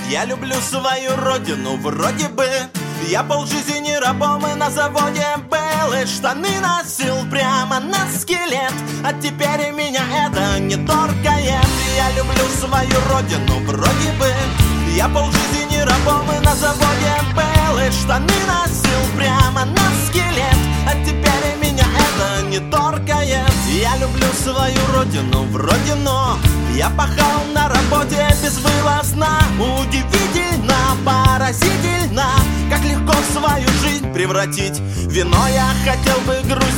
Я люблю свою родину, вроде бы. Я полжизни рабом и на заводе был, и штаны носил прямо на скелет. А теперь меня это не торкает. Я люблю свою родину, вроде бы. Я полжизни рабом и на заводе был, и штаны носил прямо на скелет. А теперь меня это не торкает. Я люблю свою родину, вроде, но я пахал на работе безвылазно. Удивительно, поразительно, как легко свою жизнь превратить. Вино я хотел бы грусть